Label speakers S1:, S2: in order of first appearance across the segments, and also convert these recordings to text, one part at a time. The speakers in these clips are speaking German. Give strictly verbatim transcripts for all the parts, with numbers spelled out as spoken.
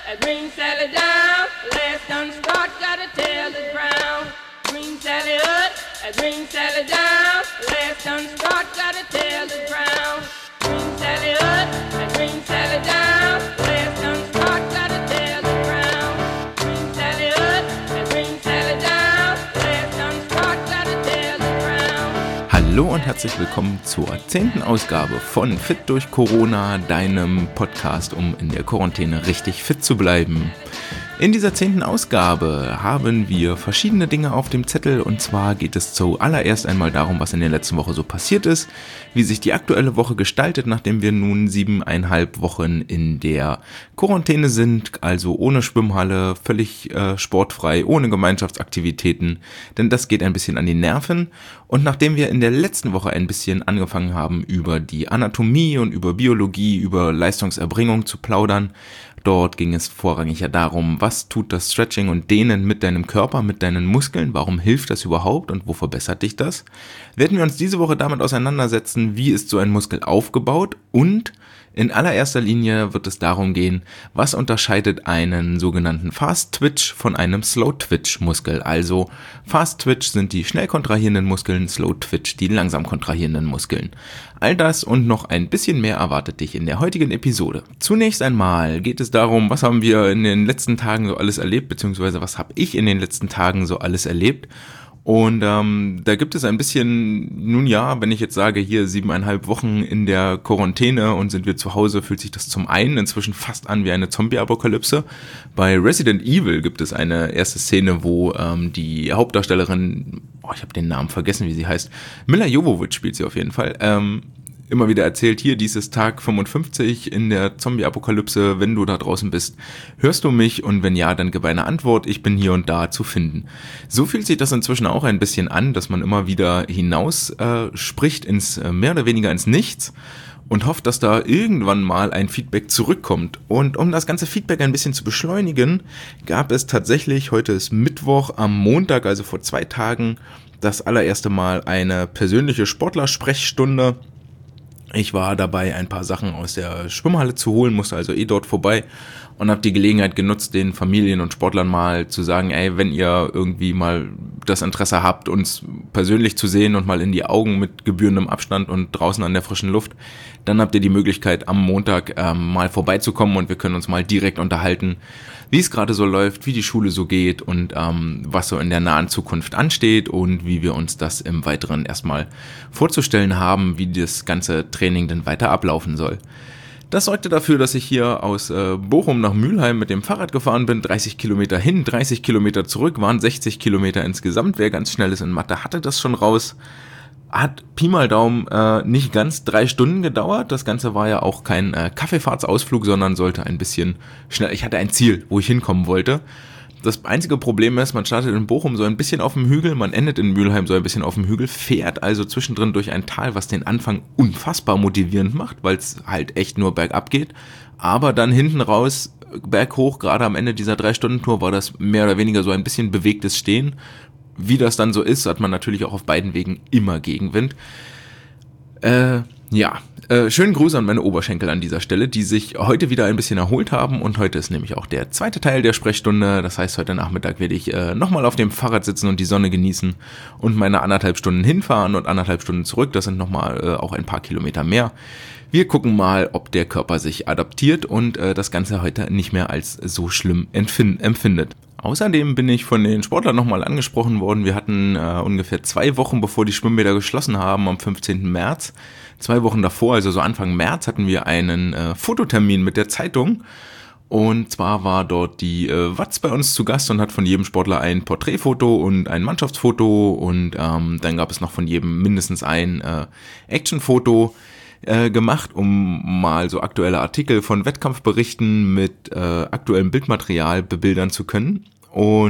S1: Bring Sally down, last done start, gotta tell the ground. Bring Sally up, bring Sally down, last done start, gotta tell the ground. Bring Sally up, bring Sally down, last done start, gotta tell the ground. Bring Sally up, bring Sally down, last done start, gotta tell the ground.
S2: Hallo und herzlich willkommen zur zehnten Ausgabe von Fit durch Corona, deinem Podcast, um in der Quarantäne richtig fit zu bleiben. In dieser zehnten Ausgabe haben wir verschiedene Dinge auf dem Zettel, und zwar geht es zuallererst einmal darum, was in der letzten Woche so passiert ist, wie sich die aktuelle Woche gestaltet, nachdem wir nun siebeneinhalb Wochen in der Quarantäne sind, also ohne Schwimmhalle, völlig äh, sportfrei, ohne Gemeinschaftsaktivitäten, denn das geht ein bisschen an die Nerven. Und nachdem wir in der letzten Woche ein bisschen angefangen haben, über die Anatomie und über Biologie, über Leistungserbringung zu plaudern, dort ging es vorrangig ja darum, was tut das Stretching und Dehnen mit deinem Körper, mit deinen Muskeln, warum hilft das überhaupt und wo verbessert dich das? Werden wir uns diese Woche damit auseinandersetzen, wie ist so ein Muskel aufgebaut, und in allererster Linie wird es darum gehen, was unterscheidet einen sogenannten Fast Twitch von einem Slow Twitch Muskel. Also Fast Twitch sind die schnell kontrahierenden Muskeln, Slow Twitch die langsam kontrahierenden Muskeln. All das und noch ein bisschen mehr erwartet dich in der heutigen Episode. Zunächst einmal geht es darum, was haben wir in den letzten Tagen so alles erlebt, beziehungsweise was habe ich in den letzten Tagen so alles erlebt. Und ähm, da gibt es ein bisschen, nun ja, wenn ich jetzt sage, hier siebeneinhalb Wochen in der Quarantäne und sind wir zu Hause, fühlt sich das zum einen inzwischen fast an wie eine Zombie-Apokalypse. Bei Resident Evil gibt es eine erste Szene, wo ähm, die Hauptdarstellerin, oh, ich habe den Namen vergessen, wie sie heißt, Milla Jovovich spielt sie auf jeden Fall, ähm, immer wieder erzählt, hier, dies ist Tag fünfundfünfzig in der Zombie-Apokalypse, wenn du da draußen bist, hörst du mich, und wenn ja, dann gib eine Antwort, ich bin hier und da zu finden. So fühlt sich das inzwischen auch ein bisschen an, dass man immer wieder hinaus äh, spricht ins äh, mehr oder weniger ins Nichts und hofft, dass da irgendwann mal ein Feedback zurückkommt. Und um das ganze Feedback ein bisschen zu beschleunigen, gab es tatsächlich, heute ist Mittwoch, am Montag, also vor zwei Tagen, das allererste Mal eine persönliche Sportlersprechstunde. Ich war dabei, ein paar Sachen aus der Schwimmhalle zu holen, musste also eh dort vorbei und habe die Gelegenheit genutzt, den Familien und Sportlern mal zu sagen, ey, wenn ihr irgendwie mal das Interesse habt, uns persönlich zu sehen und mal in die Augen mit gebührendem Abstand und draußen an der frischen Luft, dann habt ihr die Möglichkeit, am Montag ähm, mal vorbeizukommen und wir können uns mal direkt unterhalten, wie es gerade so läuft, wie die Schule so geht und ähm, was so in der nahen Zukunft ansteht und wie wir uns das im Weiteren erstmal vorzustellen haben, wie das ganze Training denn weiter ablaufen soll. Das sorgte dafür, dass ich hier aus äh, Bochum nach Mülheim mit dem Fahrrad gefahren bin, dreißig Kilometer hin, dreißig Kilometer zurück, waren sechzig Kilometer insgesamt. Wer ganz schnell ist in Mathe, hatte das schon raus. Hat Pi mal Daumen äh, nicht ganz drei Stunden gedauert. Das Ganze war ja auch kein äh, Kaffeefahrtsausflug, sondern sollte ein bisschen schnell. Ich hatte ein Ziel, wo ich hinkommen wollte. Das einzige Problem ist, man startet in Bochum so ein bisschen auf dem Hügel, man endet in Mülheim so ein bisschen auf dem Hügel, fährt also zwischendrin durch ein Tal, was den Anfang unfassbar motivierend macht, weil es halt echt nur bergab geht. Aber dann hinten raus, berghoch, gerade am Ende dieser Drei-Stunden-Tour, war das mehr oder weniger so ein bisschen bewegtes Stehen. Wie das dann so ist, hat man natürlich auch auf beiden Wegen immer Gegenwind. Äh, ja, äh, schönen Gruß an meine Oberschenkel an dieser Stelle, die sich heute wieder ein bisschen erholt haben, und heute ist nämlich auch der zweite Teil der Sprechstunde. Das heißt, heute Nachmittag werde ich äh, nochmal auf dem Fahrrad sitzen und die Sonne genießen und meine anderthalb Stunden hinfahren und anderthalb Stunden zurück. Das sind nochmal äh, auch ein paar Kilometer mehr. Wir gucken mal, ob der Körper sich adaptiert und äh, das Ganze heute nicht mehr als so schlimm empfind- empfindet. Außerdem bin ich von den Sportlern nochmal angesprochen worden. Wir hatten äh, ungefähr zwei Wochen, bevor die Schwimmbäder geschlossen haben, am fünfzehnten März, zwei Wochen davor, also so Anfang März, hatten wir einen äh, Fototermin mit der Zeitung. Und zwar war dort die äh, Watz bei uns zu Gast und hat von jedem Sportler ein Porträtfoto und ein Mannschaftsfoto, und ähm, dann gab es noch von jedem mindestens ein äh, Actionfoto äh, gemacht, um mal so aktuelle Artikel von Wettkampfberichten mit äh, aktuellem Bildmaterial bebildern zu können. Und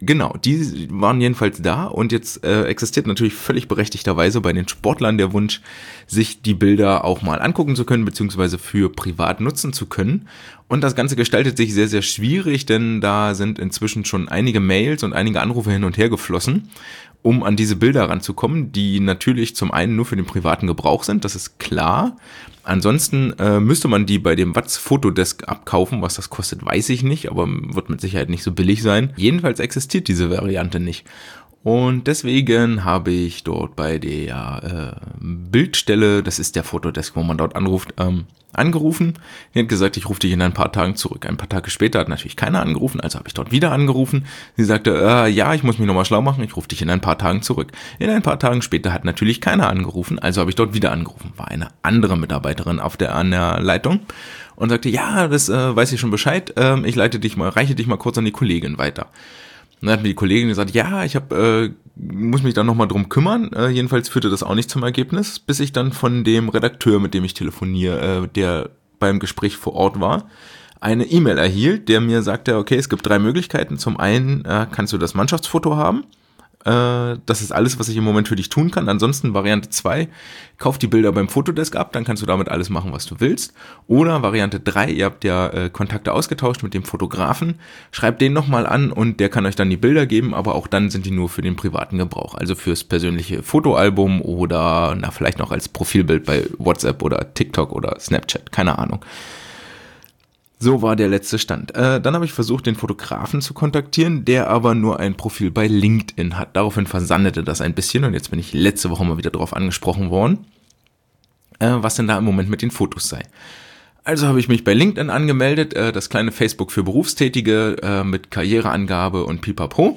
S2: Genau, die waren jedenfalls da und jetzt äh, existiert natürlich völlig berechtigterweise bei den Sportlern der Wunsch, sich die Bilder auch mal angucken zu können, beziehungsweise für privat nutzen zu können. Und das Ganze gestaltet sich sehr, sehr schwierig, denn da sind inzwischen schon einige Mails und einige Anrufe hin und her geflossen, um an diese Bilder ranzukommen, die natürlich zum einen nur für den privaten Gebrauch sind, das ist klar. Ansonsten äh, müsste man die bei dem Watz Fotodesk abkaufen, was das kostet, weiß ich nicht, aber wird mit Sicherheit nicht so billig sein. Jedenfalls existiert diese Variante nicht. Und deswegen habe ich dort bei der äh, Bildstelle, das ist der Fotodesk, wo man dort anruft, ähm, angerufen. Die hat gesagt, ich rufe dich in ein paar Tagen zurück. Ein paar Tage später hat natürlich keiner angerufen, also habe ich dort wieder angerufen. Sie sagte, äh, ja, ich muss mich nochmal schlau machen, ich rufe dich in ein paar Tagen zurück. In ein paar Tagen später hat natürlich keiner angerufen, also habe ich dort wieder angerufen. War eine andere Mitarbeiterin auf der, an der Leitung und sagte, ja, das äh, weiß ich schon Bescheid, äh, ich leite dich mal, reiche dich mal kurz an die Kollegin weiter. Und dann hat mir die Kollegin gesagt, ja, ich hab, äh, muss mich dann nochmal drum kümmern. Äh, jedenfalls führte das auch nicht zum Ergebnis, bis ich dann von dem Redakteur, mit dem ich telefoniere, äh, der beim Gespräch vor Ort war, eine E-Mail erhielt, der mir sagte, okay, es gibt drei Möglichkeiten. Zum einen äh, kannst du das Mannschaftsfoto haben. Äh, das ist alles, was ich im Moment für dich tun kann. Ansonsten Variante zwei, kauf die Bilder beim Fotodesk ab, dann kannst du damit alles machen, was du willst. Oder Variante drei, ihr habt ja äh, Kontakte ausgetauscht mit dem Fotografen, schreibt den nochmal an und der kann euch dann die Bilder geben, aber auch dann sind die nur für den privaten Gebrauch, also fürs persönliche Fotoalbum oder na vielleicht noch als Profilbild bei WhatsApp oder TikTok oder Snapchat, keine Ahnung. So war der letzte Stand. Äh, dann habe ich versucht, den Fotografen zu kontaktieren, der aber nur ein Profil bei LinkedIn hat. Daraufhin versandete das ein bisschen und jetzt bin ich letzte Woche mal wieder darauf angesprochen worden, äh, was denn da im Moment mit den Fotos sei. Also habe ich mich bei LinkedIn angemeldet, äh, das kleine Facebook für Berufstätige äh, mit Karriereangabe und Pipapo,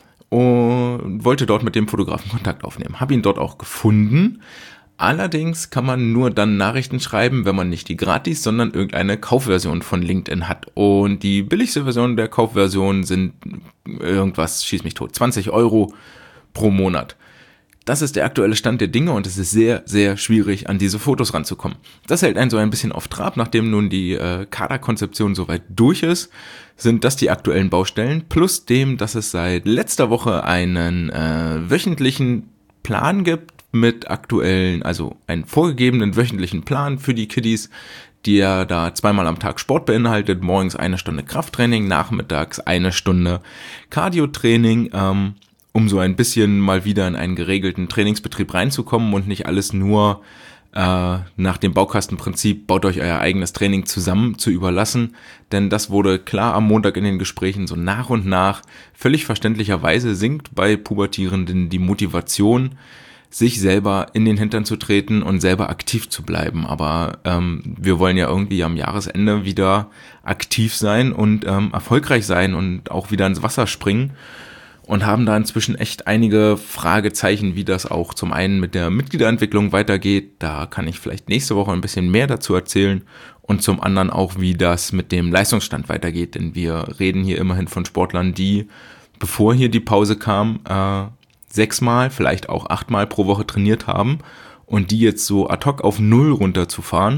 S2: und wollte dort mit dem Fotografen Kontakt aufnehmen. Habe ihn dort auch gefunden. Allerdings kann man nur dann Nachrichten schreiben, wenn man nicht die Gratis, sondern irgendeine Kaufversion von LinkedIn hat. Und die billigste Version der Kaufversion sind irgendwas, schieß mich tot, zwanzig Euro pro Monat. Das ist der aktuelle Stand der Dinge und es ist sehr, sehr schwierig, an diese Fotos ranzukommen. Das hält einen so ein bisschen auf Trab, nachdem nun die äh, Kaderkonzeption soweit durch ist, sind das die aktuellen Baustellen, plus dem, dass es seit letzter Woche einen äh, wöchentlichen Plan gibt, mit aktuellen, also einen vorgegebenen wöchentlichen Plan für die Kiddies, der da zweimal am Tag Sport beinhaltet, morgens eine Stunde Krafttraining, nachmittags eine Stunde Cardio-Training, ähm, um so ein bisschen mal wieder in einen geregelten Trainingsbetrieb reinzukommen und nicht alles nur äh, nach dem Baukastenprinzip, baut euch euer eigenes Training zusammen zu überlassen, denn das wurde klar am Montag in den Gesprächen, so nach und nach, völlig verständlicherweise sinkt bei Pubertierenden die Motivation, sich selber in den Hintern zu treten und selber aktiv zu bleiben. Aber ähm, wir wollen ja irgendwie am Jahresende wieder aktiv sein und ähm, erfolgreich sein und auch wieder ins Wasser springen und haben da inzwischen echt einige Fragezeichen, wie das auch zum einen mit der Mitgliederentwicklung weitergeht. Da kann ich vielleicht nächste Woche ein bisschen mehr dazu erzählen und zum anderen auch, wie das mit dem Leistungsstand weitergeht. Denn wir reden hier immerhin von Sportlern, die, bevor hier die Pause kam, äh, sechsmal, vielleicht auch achtmal pro Woche trainiert haben und die jetzt so ad hoc auf Null runterzufahren,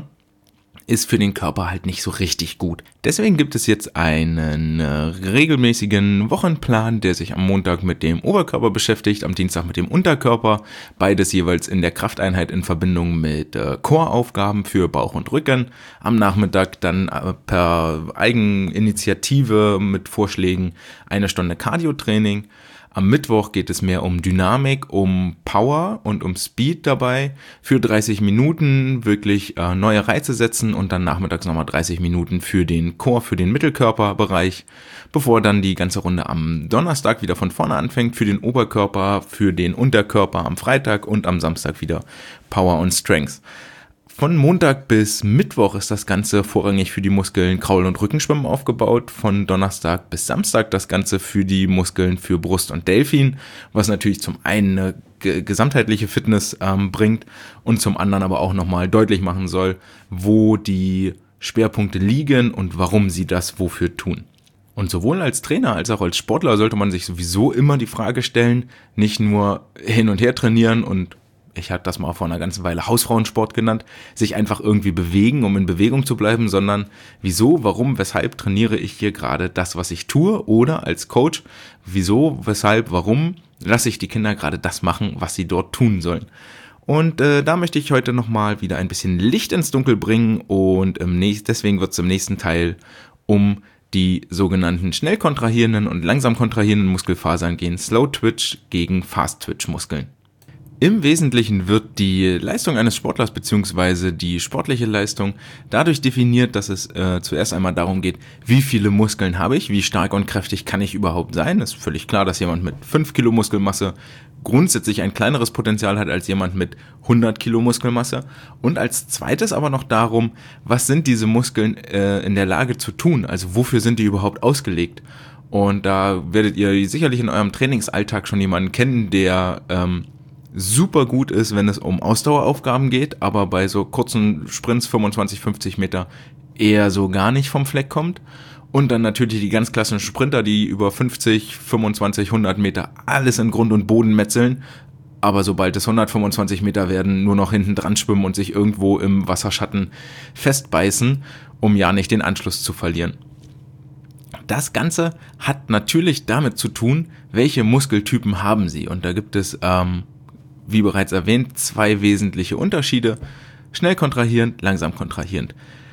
S2: ist für den Körper halt nicht so richtig gut. Deswegen gibt es jetzt einen äh, regelmäßigen Wochenplan, der sich am Montag mit dem Oberkörper beschäftigt, am Dienstag mit dem Unterkörper, beides jeweils in der Krafteinheit in Verbindung mit äh, Core-Aufgaben für Bauch und Rücken, am Nachmittag dann äh, per Eigeninitiative mit Vorschlägen eine Stunde Cardio-Training. Am Mittwoch geht es mehr um Dynamik, um Power und um Speed dabei. Für dreißig Minuten wirklich äh, neue Reize setzen und dann nachmittags nochmal dreißig Minuten für den Core, für den Mittelkörperbereich, bevor dann die ganze Runde am Donnerstag wieder von vorne anfängt für den Oberkörper, für den Unterkörper am Freitag und am Samstag wieder Power und Strength. Von Montag bis Mittwoch ist das Ganze vorrangig für die Muskeln Kraul- und Rückenschwimmen aufgebaut. Von Donnerstag bis Samstag das Ganze für die Muskeln für Brust und Delfin, was natürlich zum einen eine g- gesamtheitliche Fitness ähm, bringt und zum anderen aber auch nochmal deutlich machen soll, wo die Schwerpunkte liegen und warum sie das wofür tun. Und sowohl als Trainer als auch als Sportler sollte man sich sowieso immer die Frage stellen, nicht nur hin und her trainieren und ich hatte das mal vor einer ganzen Weile Hausfrauensport genannt, sich einfach irgendwie bewegen, um in Bewegung zu bleiben, sondern wieso, warum, weshalb trainiere ich hier gerade das, was ich tue, oder als Coach, wieso, weshalb, warum lasse ich die Kinder gerade das machen, was sie dort tun sollen. Und äh, da möchte ich heute nochmal wieder ein bisschen Licht ins Dunkel bringen und im nächsten, deswegen wird es im nächsten Teil um die sogenannten schnell kontrahierenden und langsam kontrahierenden Muskelfasern gehen, Slow Twitch gegen Fast Twitch Muskeln. Im Wesentlichen wird die Leistung eines Sportlers bzw. die sportliche Leistung dadurch definiert, dass es äh, zuerst einmal darum geht, wie viele Muskeln habe ich, wie stark und kräftig kann ich überhaupt sein. Es ist völlig klar, dass jemand mit fünf Kilo Muskelmasse grundsätzlich ein kleineres Potenzial hat als jemand mit hundert Kilo Muskelmasse. Und als zweites aber noch darum, was sind diese Muskeln äh, in der Lage zu tun, also wofür sind die überhaupt ausgelegt. Und da werdet ihr sicherlich in eurem Trainingsalltag schon jemanden kennen, der ähm, super gut ist, wenn es um Ausdaueraufgaben geht, aber bei so kurzen Sprints, fünfundzwanzig, fünfzig Meter, eher so gar nicht vom Fleck kommt. Und dann natürlich die ganz klassischen Sprinter, die über fünfzig, fünfundzwanzig, hundert Meter alles in Grund und Boden metzeln, aber sobald es hundertfünfundzwanzig Meter werden, nur noch hinten dran schwimmen und sich irgendwo im Wasserschatten festbeißen, um ja nicht den Anschluss zu verlieren. Das Ganze hat natürlich damit zu tun, welche Muskeltypen haben sie. Und da gibt es ähm, wie bereits erwähnt, zwei wesentliche Unterschiede. Schnell kontrahierend, langsam kontrahierend.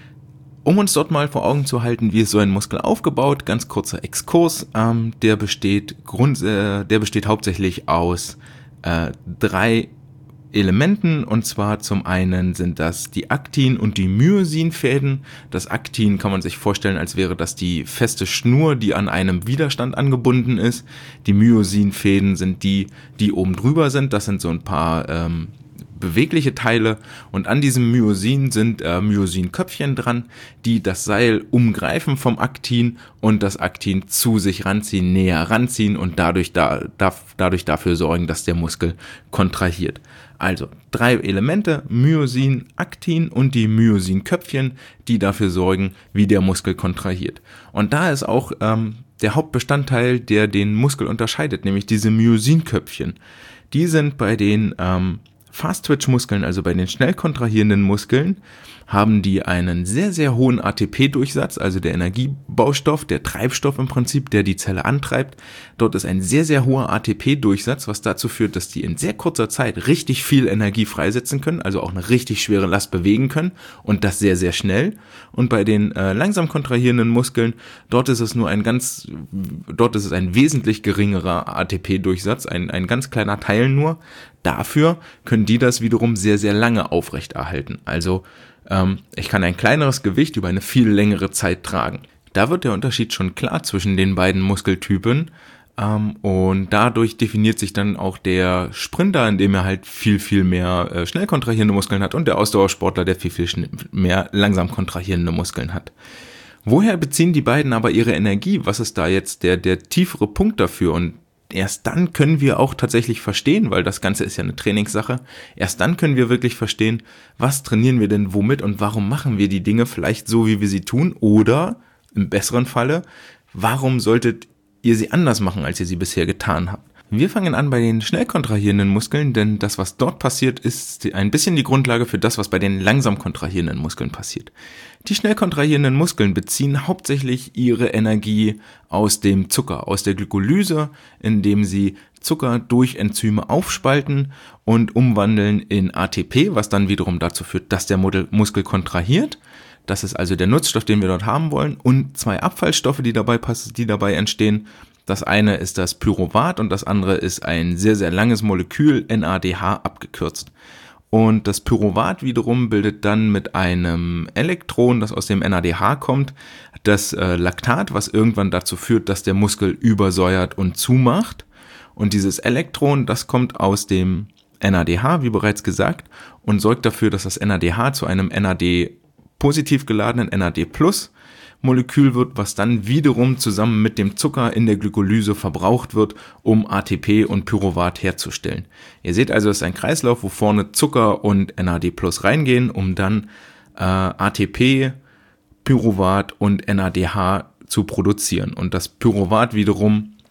S2: Um uns dort mal vor Augen zu halten, wie ist so ein Muskel aufgebaut, ganz kurzer Exkurs, ähm, der besteht Grund, äh, der besteht hauptsächlich aus äh, drei Elementen, und zwar zum einen sind das die Aktin- und die Myosinfäden. Das Aktin kann man sich vorstellen, als wäre das die feste Schnur, die an einem Widerstand angebunden ist. Die Myosinfäden sind die, die oben drüber sind. Das sind so ein paar ähm, bewegliche Teile, und an diesem Myosin sind äh, Myosinköpfchen dran, die das Seil umgreifen vom Aktin und das Aktin zu sich ranziehen, näher ranziehen und dadurch, da, da, dadurch dafür sorgen, dass der Muskel kontrahiert. Also drei Elemente, Myosin, Aktin und die Myosinköpfchen, die dafür sorgen, wie der Muskel kontrahiert. Und da ist auch ähm, der Hauptbestandteil, der den Muskel unterscheidet, nämlich diese Myosinköpfchen. Die sind bei den ähm, Fast-Twitch-Muskeln, also bei den schnell kontrahierenden Muskeln, haben die einen sehr, sehr hohen A T P-Durchsatz, also der Energiebaustoff, der Treibstoff im Prinzip, der die Zelle antreibt. Dort ist ein sehr, sehr hoher A T P-Durchsatz, was dazu führt, dass die in sehr kurzer Zeit richtig viel Energie freisetzen können, also auch eine richtig schwere Last bewegen können, und das sehr, sehr schnell. Und bei den äh, langsam kontrahierenden Muskeln, dort ist es nur ein ganz, dort ist es ein wesentlich geringerer A T P-Durchsatz, ein, ein ganz kleiner Teil nur. Dafür können die das wiederum sehr, sehr lange aufrechterhalten. Also ähm, ich kann ein kleineres Gewicht über eine viel längere Zeit tragen. Da wird der Unterschied schon klar zwischen den beiden Muskeltypen, ähm, und dadurch definiert sich dann auch der Sprinter, indem er halt viel, viel mehr äh, schnell kontrahierende Muskeln hat, und der Ausdauersportler, der viel, viel mehr langsam kontrahierende Muskeln hat. Woher beziehen die beiden aber ihre Energie? Was ist da jetzt der, der tiefere Punkt dafür? Und erst dann können wir auch tatsächlich verstehen, weil das Ganze ist ja eine Trainingssache, erst dann können wir wirklich verstehen, was trainieren wir denn womit und warum machen wir die Dinge vielleicht so, wie wir sie tun, oder im besseren Falle, warum solltet ihr sie anders machen, als ihr sie bisher getan habt. Wir fangen an bei den schnell kontrahierenden Muskeln, denn das, was dort passiert, ist ein bisschen die Grundlage für das, was bei den langsam kontrahierenden Muskeln passiert. Die schnell kontrahierenden Muskeln beziehen hauptsächlich ihre Energie aus dem Zucker, aus der Glykolyse, indem sie Zucker durch Enzyme aufspalten und umwandeln in A T P, was dann wiederum dazu führt, dass der Muskel kontrahiert. Das ist also der Nutzstoff, den wir dort haben wollen, und zwei Abfallstoffe, die dabei passen, die dabei entstehen. Das eine ist das Pyruvat und das andere ist ein sehr, sehr langes Molekül, N A D H abgekürzt. Und das Pyruvat wiederum bildet dann mit einem Elektron, das aus dem N A D H kommt, das äh, Laktat, was irgendwann dazu führt, dass der Muskel übersäuert und zumacht. Und dieses Elektron, das kommt aus dem N A D H, wie bereits gesagt, und sorgt dafür, dass das N A D H zu einem N A D positiv geladenen N A D plus Molekül wird, was dann wiederum zusammen mit dem Zucker in der Glykolyse verbraucht wird, um A T P und Pyruvat herzustellen. Ihr seht also, es ist ein Kreislauf, wo vorne Zucker und N A D plus reingehen, um dann äh, A T P, Pyruvat und N A D H zu produzieren. Und das Pyruvat wiederum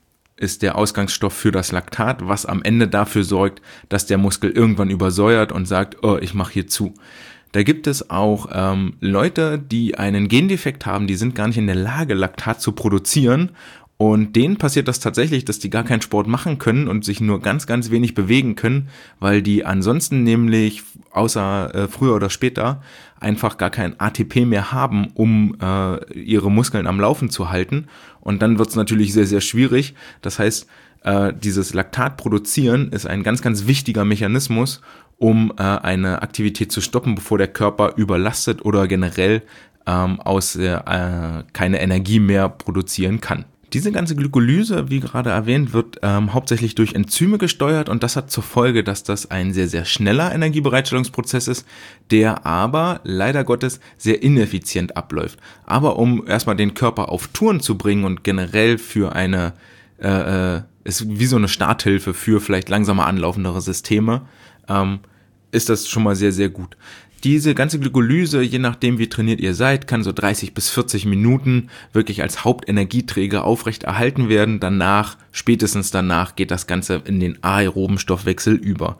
S2: ist der Ausgangsstoff für das Laktat, was am Ende dafür sorgt, dass der Muskel irgendwann übersäuert und sagt, oh, ich mache hier zu. Da gibt es auch ähm, Leute, die einen Gendefekt haben, die sind gar nicht in der Lage, Laktat zu produzieren. Und denen passiert das tatsächlich, dass die gar keinen Sport machen können und sich nur ganz, ganz wenig bewegen können, weil die ansonsten nämlich, außer äh, früher oder später, einfach gar kein A T P mehr haben, um äh, ihre Muskeln am Laufen zu halten. Und dann wird es natürlich sehr, sehr schwierig. Das heißt, äh, dieses Laktat produzieren ist ein ganz, ganz wichtiger Mechanismus, um äh, eine Aktivität zu stoppen, bevor der Körper überlastet oder generell ähm, aus äh, keine Energie mehr produzieren kann. Diese ganze Glykolyse, wie gerade erwähnt, wird ähm, hauptsächlich durch Enzyme gesteuert und das hat zur Folge, dass das ein sehr, sehr schneller Energiebereitstellungsprozess ist, der aber leider Gottes sehr ineffizient abläuft. Aber um erstmal den Körper auf Touren zu bringen und generell für eine, äh, ist wie so eine Starthilfe für vielleicht langsamer anlaufendere Systeme, ähm, ist das schon mal sehr, sehr gut. Diese ganze Glykolyse, je nachdem wie trainiert ihr seid, kann so dreißig bis vierzig Minuten wirklich als Hauptenergieträger aufrecht erhalten werden. Danach, spätestens danach, geht das Ganze in den aeroben Stoffwechsel über.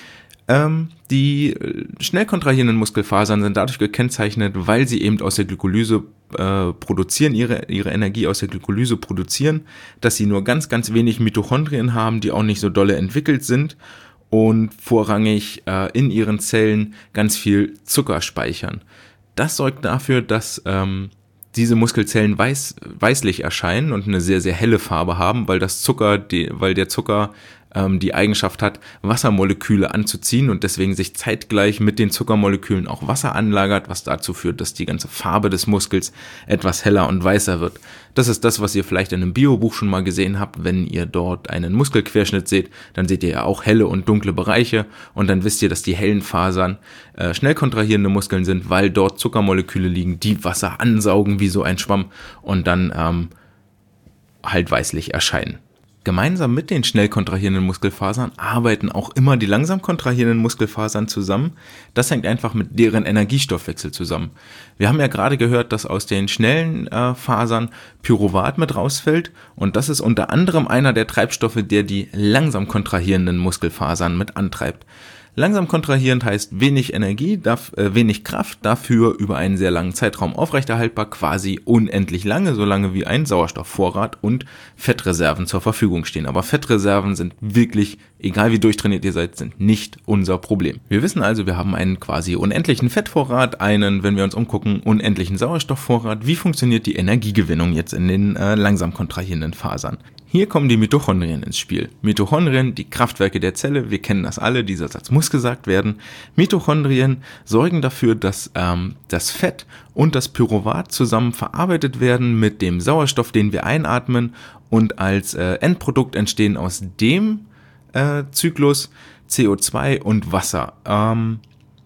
S2: Ähm, die schnell kontrahierenden Muskelfasern sind dadurch gekennzeichnet, weil sie eben aus der Glykolyse äh, produzieren, ihre, ihre Energie aus der Glykolyse produzieren, dass sie nur ganz, ganz wenig Mitochondrien haben, die auch nicht so dolle entwickelt sind und vorrangig äh, in ihren Zellen ganz viel Zucker speichern. Das sorgt dafür, dass ähm, diese Muskelzellen weiß, weißlich erscheinen und eine sehr, sehr helle Farbe haben, weil das Zucker, die, weil der Zucker ähm, die Eigenschaft hat, Wassermoleküle anzuziehen und deswegen sich zeitgleich mit den Zuckermolekülen auch Wasser anlagert, was dazu führt, dass die ganze Farbe des Muskels etwas heller und weißer wird. Das ist das, was ihr vielleicht in einem Biobuch schon mal gesehen habt. Wenn ihr dort einen Muskelquerschnitt seht, dann seht ihr ja auch helle und dunkle Bereiche und dann wisst ihr, dass die hellen Fasern äh, schnell kontrahierende Muskeln sind, weil dort Zuckermoleküle liegen, die Wasser ansaugen wie so ein Schwamm und dann ähm, halt weißlich erscheinen. Gemeinsam mit den schnell kontrahierenden Muskelfasern arbeiten auch immer die langsam kontrahierenden Muskelfasern zusammen. Das hängt einfach mit deren Energiestoffwechsel zusammen. Wir haben ja gerade gehört, dass aus den schnellen äh, Fasern Pyruvat mit rausfällt und das ist unter anderem einer der Treibstoffe, der die langsam kontrahierenden Muskelfasern mit antreibt. Langsam kontrahierend heißt wenig Energie, darf, äh, wenig Kraft, dafür über einen sehr langen Zeitraum aufrechterhaltbar, quasi unendlich lange, so lange wie ein Sauerstoffvorrat und Fettreserven zur Verfügung stehen. Aber Fettreserven sind wirklich, egal wie durchtrainiert ihr seid, sind nicht unser Problem. Wir wissen also, wir haben einen quasi unendlichen Fettvorrat, einen, wenn wir uns umgucken, unendlichen Sauerstoffvorrat. Wie funktioniert die Energiegewinnung jetzt in den äh, langsam kontrahierenden Fasern? Hier kommen die Mitochondrien ins Spiel. Mitochondrien, die Kraftwerke der Zelle, wir kennen das alle, dieser Satz muss gesagt werden. Mitochondrien sorgen dafür, dass ähm, das Fett und das Pyruvat zusammen verarbeitet werden mit dem Sauerstoff, den wir einatmen und als äh, Endprodukt entstehen aus dem äh, Zyklus C O zwei und Wasser. Ähm,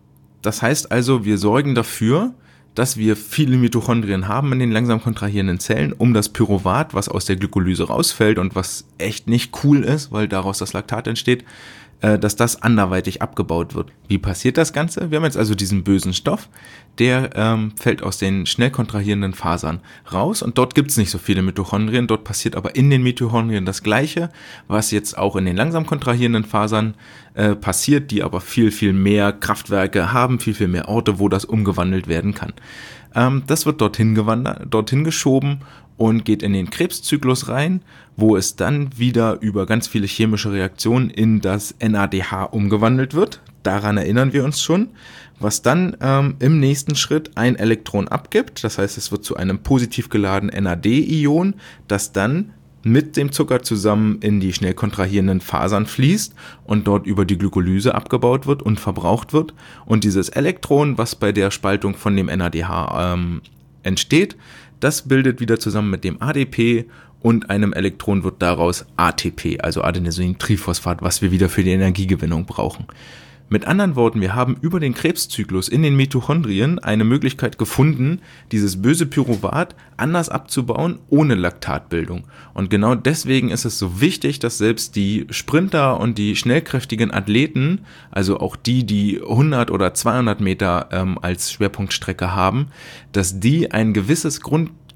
S2: das heißt also, wir sorgen dafür, dass wir viele Mitochondrien haben in den langsam kontrahierenden Zellen, um das Pyruvat, was aus der Glykolyse rausfällt und was echt nicht cool ist, weil daraus das Laktat entsteht, dass das anderweitig abgebaut wird. Wie passiert das Ganze? Wir haben jetzt also diesen bösen Stoff, der ähm, fällt aus den schnell kontrahierenden Fasern raus und dort gibt es nicht so viele Mitochondrien, dort passiert aber in den Mitochondrien das Gleiche, was jetzt auch in den langsam kontrahierenden Fasern äh, passiert, die aber viel, viel mehr Kraftwerke haben, viel, viel mehr Orte, wo das umgewandelt werden kann. Ähm, das wird dorthin gewandert, dorthin geschoben und geht in den Krebszyklus rein, wo es dann wieder über ganz viele chemische Reaktionen in das N A D H umgewandelt wird. Daran erinnern wir uns schon, was dann ähm, im nächsten Schritt ein Elektron abgibt. Das heißt, es wird zu einem positiv geladenen N A D-Ion, das dann mit dem Zucker zusammen in die schnell kontrahierenden Fasern fließt und dort über die Glykolyse abgebaut wird und verbraucht wird. Und dieses Elektron, was bei der Spaltung von dem N A D H ähm, entsteht, das bildet wieder zusammen mit dem A D P und einem Elektron wird daraus A T P, also Adenosine-Triphosphat, was wir wieder für die Energiegewinnung brauchen. Mit anderen Worten, wir haben über den Krebszyklus in den Mitochondrien eine Möglichkeit gefunden, dieses böse Pyruvat anders abzubauen, ohne Laktatbildung. Und genau deswegen ist es so wichtig, dass selbst die Sprinter und die schnellkräftigen Athleten, also auch die, die hundert oder zweihundert Meter ähm, als Schwerpunktstrecke haben, dass die ein gewisses Grund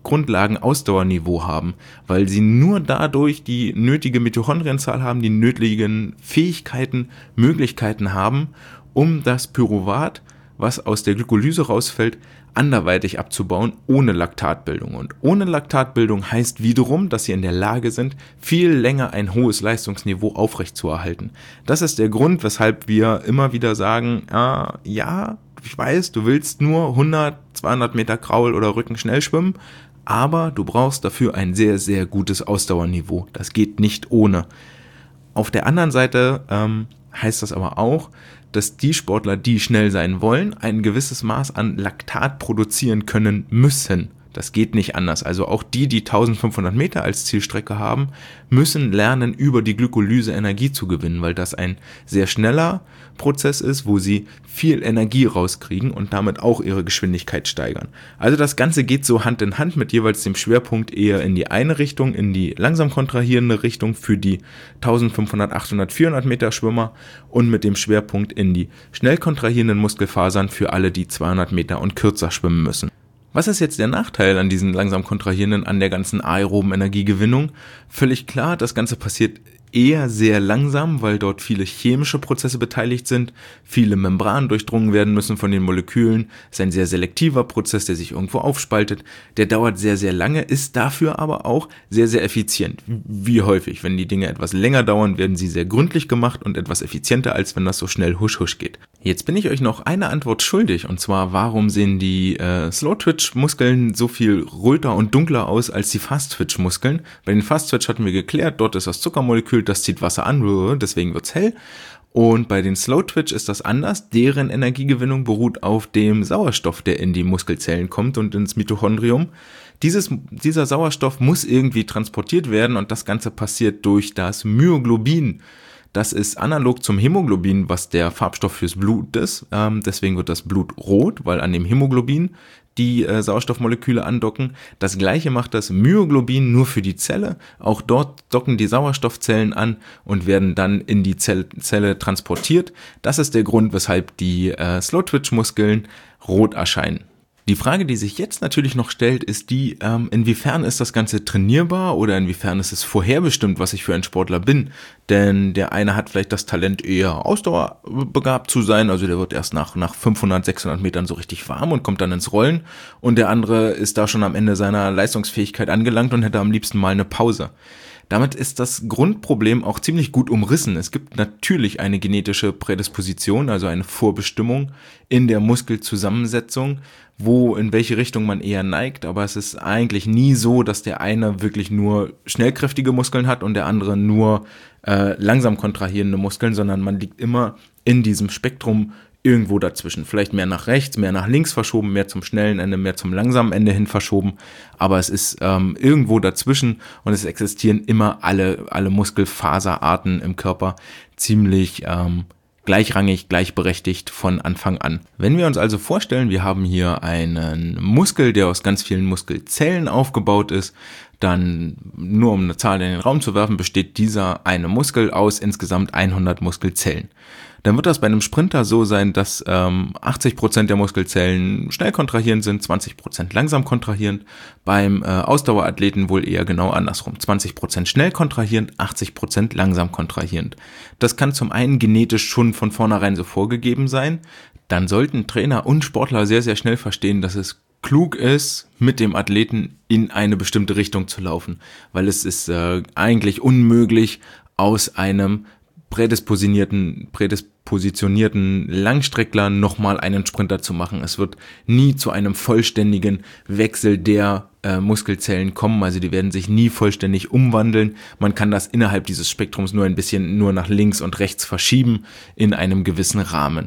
S2: Grundlagen-Ausdauerniveau haben, weil sie nur dadurch die nötige Mitochondrienzahl haben, die nötigen Fähigkeiten, Möglichkeiten haben, um das Pyruvat, was aus der Glykolyse rausfällt, anderweitig abzubauen, ohne Laktatbildung. Und ohne Laktatbildung heißt wiederum, dass sie in der Lage sind, viel länger ein hohes Leistungsniveau aufrechtzuerhalten. Das ist der Grund, weshalb wir immer wieder sagen, äh, ja, ich weiß, du willst nur hundert, zweihundert Meter Kraul oder Rücken schnell schwimmen, aber du brauchst dafür ein sehr, sehr gutes Ausdauerniveau. Das geht nicht ohne. Auf der anderen Seite ähm, heißt das aber auch, dass die Sportler, die schnell sein wollen, ein gewisses Maß an Laktat produzieren können müssen. Das geht nicht anders. Also auch die, die eintausendfünfhundert Meter als Zielstrecke haben, müssen lernen, über die Glykolyse Energie zu gewinnen, weil das ein sehr schneller Prozess ist, wo sie viel Energie rauskriegen und damit auch ihre Geschwindigkeit steigern. Also das Ganze geht so Hand in Hand mit jeweils dem Schwerpunkt eher in die eine Richtung, in die langsam kontrahierende Richtung für die eintausendfünfhundert, achthundert, vierhundert Meter Schwimmer und mit dem Schwerpunkt in die schnell kontrahierenden Muskelfasern für alle, die zweihundert Meter und kürzer schwimmen müssen. Was ist jetzt der Nachteil an diesen langsam kontrahierenden, an der ganzen aeroben Energiegewinnung? Völlig klar, das Ganze passiert eher sehr langsam, weil dort viele chemische Prozesse beteiligt sind, viele Membranen durchdrungen werden müssen von den Molekülen. Es ist ein sehr selektiver Prozess, der sich irgendwo aufspaltet. Der dauert sehr, sehr lange, ist dafür aber auch sehr, sehr effizient. Wie häufig, wenn die Dinge etwas länger dauern, werden sie sehr gründlich gemacht und etwas effizienter, als wenn das so schnell husch husch geht. Jetzt bin ich euch noch eine Antwort schuldig, und zwar, warum sehen die äh, Slow-Twitch-Muskeln so viel röter und dunkler aus als die Fast-Twitch-Muskeln? Bei den Fast-Twitch hatten wir geklärt, dort ist das Zuckermolekül, das zieht Wasser an, deswegen wird's hell. Und bei den Slow-Twitch ist das anders. Deren Energiegewinnung beruht auf dem Sauerstoff, der in die Muskelzellen kommt und ins Mitochondrium. Dieses, dieser Sauerstoff muss irgendwie transportiert werden und das Ganze passiert durch das Myoglobin. Das ist analog zum Hämoglobin, was der Farbstoff fürs Blut ist. Ähm, deswegen wird das Blut rot, weil an dem Hämoglobin die äh, Sauerstoffmoleküle andocken. Das gleiche macht das Myoglobin nur für die Zelle. Auch dort docken die Sauerstoffzellen an und werden dann in die Zell- Zelle transportiert. Das ist der Grund, weshalb die äh, Slow-Twitch-Muskeln rot erscheinen. Die Frage, die sich jetzt natürlich noch stellt, ist die, ähm, inwiefern ist das Ganze trainierbar oder inwiefern ist es vorherbestimmt, was ich für ein Sportler bin? Denn der eine hat vielleicht das Talent, eher ausdauerbegabt zu sein, also der wird erst nach, nach fünfhundert, sechshundert Metern so richtig warm und kommt dann ins Rollen, und der andere ist da schon am Ende seiner Leistungsfähigkeit angelangt und hätte am liebsten mal eine Pause. Damit ist das Grundproblem auch ziemlich gut umrissen. Es gibt natürlich eine genetische Prädisposition, also eine Vorbestimmung in der Muskelzusammensetzung, wo in welche Richtung man eher neigt, aber es ist eigentlich nie so, dass der eine wirklich nur schnellkräftige Muskeln hat und der andere nur äh, langsam kontrahierende Muskeln, sondern man liegt immer in diesem Spektrum irgendwo dazwischen. Vielleicht mehr nach rechts, mehr nach links verschoben, mehr zum schnellen Ende, mehr zum langsamen Ende hin verschoben. Aber es ist ähm, irgendwo dazwischen und es existieren immer alle, alle Muskelfaserarten im Körper ziemlich ähm, gleichrangig, gleichberechtigt von Anfang an. Wenn wir uns also vorstellen, wir haben hier einen Muskel, der aus ganz vielen Muskelzellen aufgebaut ist, dann, nur um eine Zahl in den Raum zu werfen, besteht dieser eine Muskel aus insgesamt hundert Muskelzellen. Dann wird das bei einem Sprinter so sein, dass ähm, achtzig Prozent der Muskelzellen schnell kontrahierend sind, zwanzig Prozent langsam kontrahierend. Beim äh, Ausdauerathleten wohl eher genau andersrum. zwanzig Prozent schnell kontrahierend, achtzig Prozent langsam kontrahierend. Das kann zum einen genetisch schon von vornherein so vorgegeben sein. Dann sollten Trainer und Sportler sehr, sehr schnell verstehen, dass es klug ist, mit dem Athleten in eine bestimmte Richtung zu laufen. Weil es ist äh, eigentlich unmöglich, aus einem prädispositionierten, prädispositionierten Langstreckler nochmal einen Sprinter zu machen. Es wird nie zu einem vollständigen Wechsel der äh, Muskelzellen kommen, also die werden sich nie vollständig umwandeln. Man kann das innerhalb dieses Spektrums nur ein bisschen nur nach links und rechts verschieben in einem gewissen Rahmen.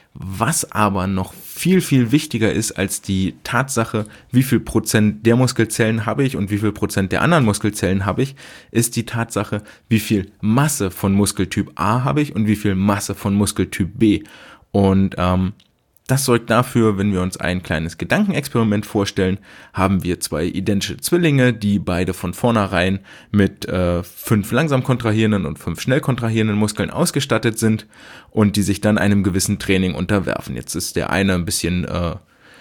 S2: Was aber noch viel, viel wichtiger ist als die Tatsache, wie viel Prozent der Muskelzellen habe ich und wie viel Prozent der anderen Muskelzellen habe ich, ist die Tatsache, wie viel Masse von Muskeltyp A habe ich und wie viel Masse von Muskeltyp B. Und ähm, das sorgt dafür, wenn wir uns ein kleines Gedankenexperiment vorstellen, haben wir zwei identische Zwillinge, die beide von vornherein mit äh, fünf langsam kontrahierenden und fünf schnell kontrahierenden Muskeln ausgestattet sind und die sich dann einem gewissen Training unterwerfen. Jetzt ist der eine ein bisschen, äh,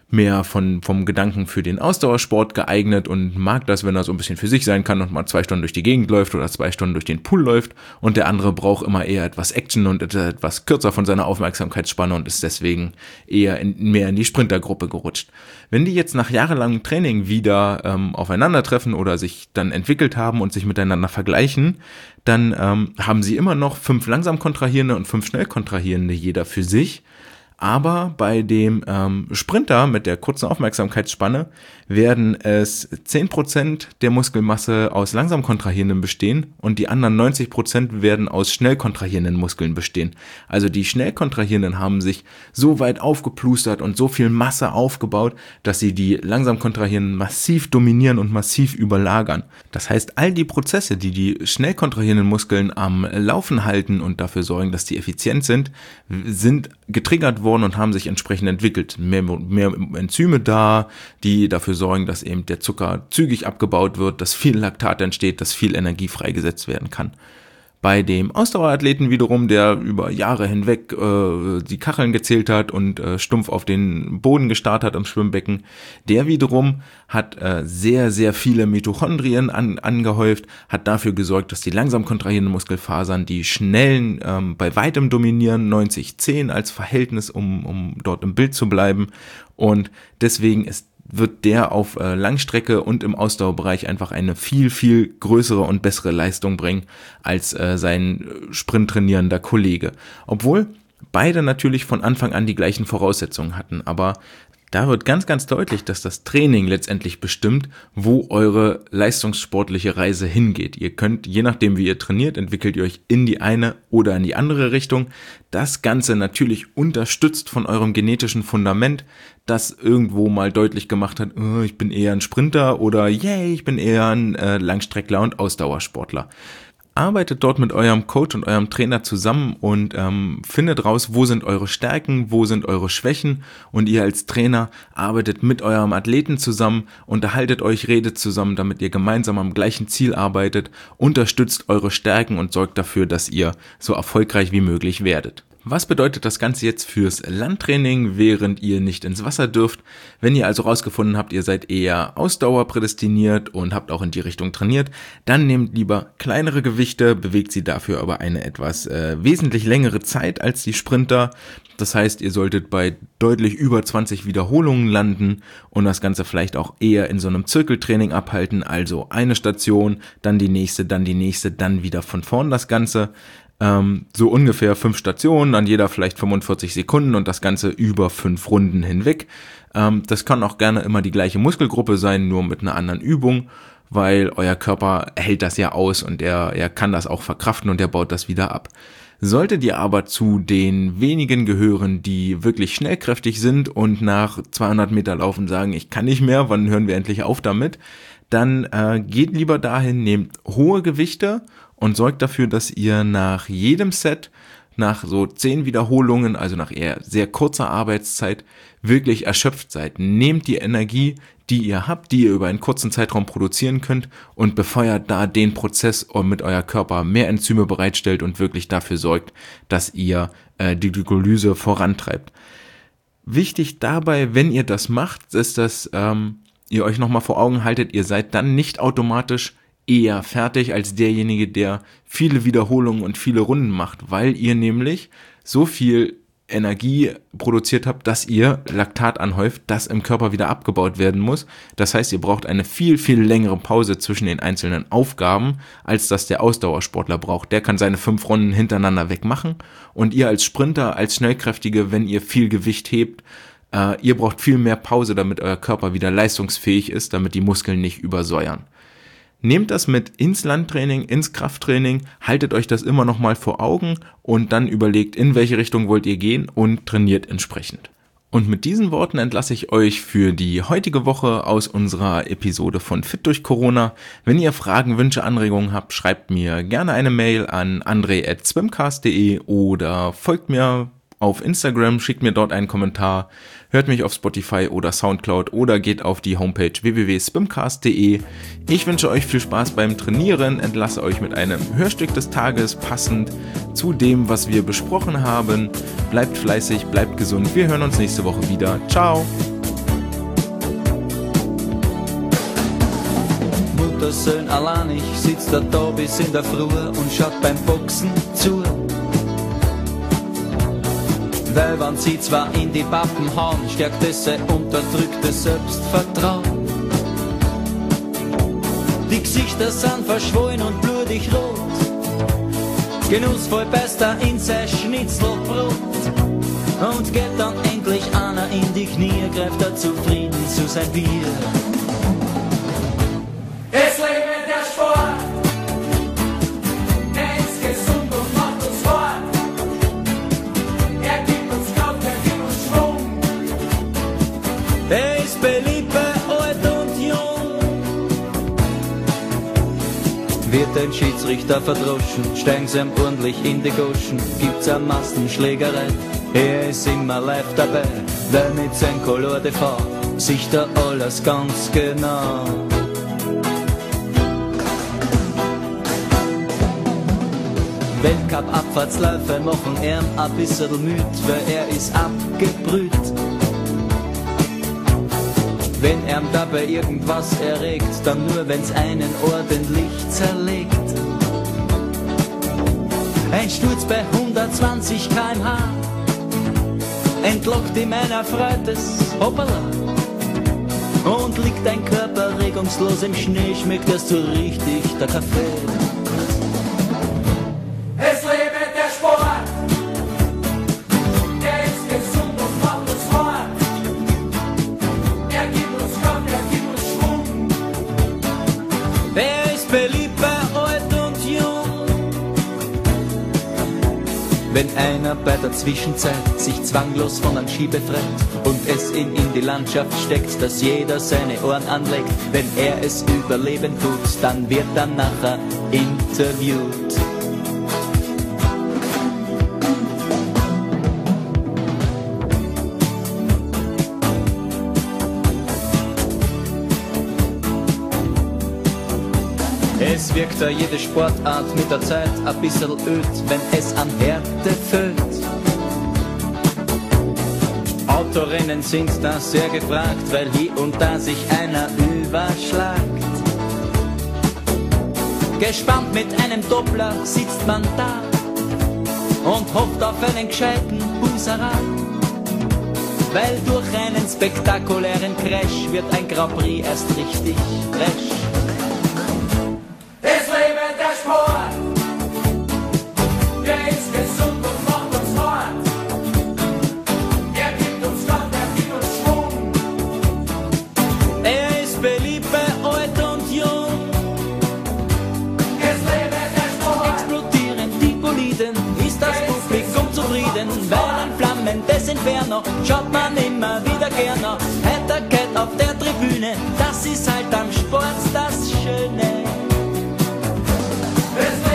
S2: mehr von, vom Gedanken für den Ausdauersport geeignet und mag das, wenn er so ein bisschen für sich sein kann und mal zwei Stunden durch die Gegend läuft oder zwei Stunden durch den Pool läuft, und der andere braucht immer eher etwas Action und etwas kürzer von seiner Aufmerksamkeitsspanne und ist deswegen eher in, mehr in die Sprintergruppe gerutscht. Wenn die jetzt nach jahrelangem Training wieder ähm, aufeinandertreffen oder sich dann entwickelt haben und sich miteinander vergleichen, dann ähm, haben sie immer noch fünf langsam kontrahierende und fünf schnell kontrahierende, jeder für sich. Aber bei dem ähm, Sprinter mit der kurzen Aufmerksamkeitsspanne werden es zehn Prozent der Muskelmasse aus langsam kontrahierenden bestehen und die anderen neunzig Prozent werden aus schnell kontrahierenden Muskeln bestehen. Also die schnell kontrahierenden haben sich so weit aufgeplustert und so viel Masse aufgebaut, dass sie die langsam kontrahierenden massiv dominieren und massiv überlagern. Das heißt, all die Prozesse, die die schnell kontrahierenden Muskeln am Laufen halten und dafür sorgen, dass die effizient sind, sind getriggert worden und haben sich entsprechend entwickelt. Mehr, mehr Enzyme da, die dafür sorgen, dass eben der Zucker zügig abgebaut wird, dass viel Laktat entsteht, dass viel Energie freigesetzt werden kann. Bei dem Ausdauerathleten wiederum, der über Jahre hinweg äh, die Kacheln gezählt hat und äh, stumpf auf den Boden gestarrt hat im Schwimmbecken, der wiederum hat äh, sehr, sehr viele Mitochondrien an, angehäuft, hat dafür gesorgt, dass die langsam kontrahierenden Muskelfasern die schnellen ähm, bei weitem dominieren, neunzig zehn als Verhältnis, um, um dort im Bild zu bleiben, und deswegen ist wird der auf äh, Langstrecke und im Ausdauerbereich einfach eine viel, viel größere und bessere Leistung bringen als äh, sein sprinttrainierender Kollege. Obwohl beide natürlich von Anfang an die gleichen Voraussetzungen hatten, aber da wird ganz, ganz deutlich, dass das Training letztendlich bestimmt, wo eure leistungssportliche Reise hingeht. Ihr könnt, je nachdem wie ihr trainiert, entwickelt ihr euch in die eine oder in die andere Richtung. Das Ganze natürlich unterstützt von eurem genetischen Fundament, das irgendwo mal deutlich gemacht hat, oh, ich bin eher ein Sprinter oder yay, ich bin eher ein äh, Langstreckler und Ausdauersportler. Arbeitet dort mit eurem Coach und eurem Trainer zusammen und ähm, findet raus, wo sind eure Stärken, wo sind eure Schwächen, und ihr als Trainer arbeitet mit eurem Athleten zusammen, unterhaltet euch, redet zusammen, damit ihr gemeinsam am gleichen Ziel arbeitet, unterstützt eure Stärken und sorgt dafür, dass ihr so erfolgreich wie möglich werdet. Was bedeutet das Ganze jetzt fürs Landtraining, während ihr nicht ins Wasser dürft? Wenn ihr also rausgefunden habt, ihr seid eher Ausdauer prädestiniert und habt auch in die Richtung trainiert, dann nehmt lieber kleinere Gewichte, bewegt sie dafür aber eine etwas äh, wesentlich längere Zeit als die Sprinter. Das heißt, ihr solltet bei deutlich über zwanzig Wiederholungen landen und das Ganze vielleicht auch eher in so einem Zirkeltraining abhalten, also eine Station, dann die nächste, dann die nächste, dann wieder von vorn das Ganze. Ähm, so ungefähr fünf Stationen, an jeder vielleicht fünfundvierzig Sekunden und das Ganze über fünf Runden hinweg. Ähm, das kann auch gerne immer die gleiche Muskelgruppe sein, nur mit einer anderen Übung, weil euer Körper hält das ja aus und er, er kann das auch verkraften und er baut das wieder ab. Solltet ihr aber zu den wenigen gehören, die wirklich schnellkräftig sind und nach zweihundert Meter Laufen sagen, ich kann nicht mehr, wann hören wir endlich auf damit, dann äh, geht lieber dahin, nehmt hohe Gewichte und sorgt dafür, dass ihr nach jedem Set, nach so zehn Wiederholungen, also nach eher sehr kurzer Arbeitszeit, wirklich erschöpft seid. Nehmt die Energie, die ihr habt, die ihr über einen kurzen Zeitraum produzieren könnt, und befeuert da den Prozess und mit euer Körper mehr Enzyme bereitstellt und wirklich dafür sorgt, dass ihr äh, die Glykolyse vorantreibt. Wichtig dabei, wenn ihr das macht, ist, dass ähm, ihr euch nochmal vor Augen haltet, ihr seid dann nicht automatisch eher fertig als derjenige, der viele Wiederholungen und viele Runden macht, weil ihr nämlich so viel Energie produziert habt, dass ihr Laktat anhäuft, das im Körper wieder abgebaut werden muss. Das heißt, ihr braucht eine viel, viel längere Pause zwischen den einzelnen Aufgaben, als das der Ausdauersportler braucht. Der kann seine fünf Runden hintereinander wegmachen, und ihr als Sprinter, als Schnellkräftige, wenn ihr viel Gewicht hebt, äh, ihr braucht viel mehr Pause, damit euer Körper wieder leistungsfähig ist, damit die Muskeln nicht übersäuern. Nehmt das mit ins Landtraining, ins Krafttraining, haltet euch das immer noch mal vor Augen und dann überlegt, in welche Richtung wollt ihr gehen, und trainiert entsprechend. Und mit diesen Worten entlasse ich euch für die heutige Woche aus unserer Episode von Fit durch Corona. Wenn ihr Fragen, Wünsche, Anregungen habt, schreibt mir gerne eine Mail an andre at swimcast punkt de oder folgt mir auf Instagram, schickt mir dort einen Kommentar, hört mich auf Spotify oder Soundcloud oder geht auf die Homepage w w w punkt swimcast punkt de. Ich wünsche euch viel Spaß beim Trainieren, entlasse euch mit einem Hörstück des Tages, passend zu dem, was wir besprochen haben. Bleibt fleißig, bleibt gesund, wir hören uns nächste Woche wieder. Ciao!
S3: Söhn alleinig sitzt er da bis in der Früh und schaut beim Boxen zu. Weil wenn sie zwar in die Pappen hauen, stärkt es sein unterdrücktes Selbstvertrauen. Die Gesichter sind verschwollen und blutig rot, genussvoll beißt er in sein Schnitzelbrot. Und geht dann endlich einer in die Knie, greift er zufrieden zu sein Bier.
S4: Es lebe der Sport, er ist gesund und macht uns fort. Er gibt uns Kraft, er gibt uns Schwung.
S3: Er ist beliebt bei alt und jung. Wird ein Schiedsrichter verdroschen, steigen sie ihm ordentlich in die Goschen, gibt's eine Massenschlägerei. Er ist immer live dabei, weil mit seinem Color de Fahrt sieht er alles ganz genau. Weltcup-Abfahrtsläufe machen ihn ein bisschen müd, weil er ist abgebrüht. Wenn er dabei irgendwas erregt, dann nur wenn's einen ordentlich zerlegt. Ein Sturz bei hundertzwanzig Kilometer pro Stunde entlockt ihm ein erfreutes Hoppala. Und liegt dein Körper regungslos im Schnee, schmeckt erst so richtig der Kaffee.
S4: Es lebe der Sport, er ist gesund und macht uns fort. Er gibt uns Kraft, er gibt uns Schwung.
S3: Er ist beliebt bei alt und jung. Wenn einer bei der Zwischenzeit sich zwanglos von einem Ski befreit und es ihn in die Landschaft steckt, dass jeder seine Ohren anlegt, wenn er es überleben tut, dann wird er nachher interviewt. Es wirkt da jede Sportart mit der Zeit ein bisschen öd, wenn es an Härte fehlt. Autorennen sind da sehr gefragt, weil hier und da sich einer überschlagt. Gespannt mit einem Doppler sitzt man da und hofft auf einen gescheiten Buserat. Weil durch einen spektakulären Crash wird ein Grand Prix erst richtig fresh.
S4: Es lebe der Sport, er ist gesund und macht uns fort. Er gibt uns Kraft, er gibt uns Schwung.
S3: Er ist beliebt bei alt und jung.
S4: Es lebe der Sport,
S3: Explodieren die Boliden, ist das Publikum zufrieden, weil an Flammen des Inferno schaut man immer wieder gerne. Heiterkeit auf der Tribüne, das ist halt am Sport das Schöne.
S4: es